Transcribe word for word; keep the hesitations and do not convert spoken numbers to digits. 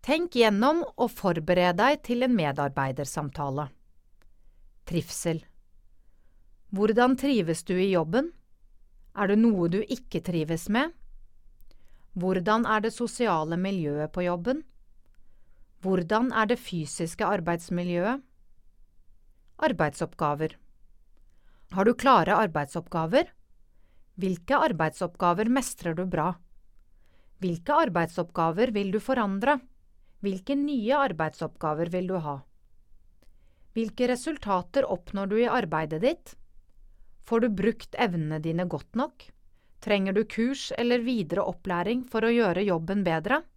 Tenk gjennom og forbered deg til en medarbeidersamtale. Trivsel. Hvordan trives du i jobben? Er det noe du ikke trives med? Hvordan er det sosiale miljøet på jobben? Hvordan er det fysiske arbeidsmiljøet? Arbeidsoppgaver. Har du klare arbeidsoppgaver? Hvilke arbeidsoppgaver mestrer du bra? Hvilke arbeidsoppgaver vil du forandre? Hvilke nye arbeidsoppgaver vil du ha? Hvilke resultater oppnår du i arbeidet ditt? Får du brukt evnene dine godt nok? Trenger du kurs eller videre opplæring for å gjøre jobben bedre?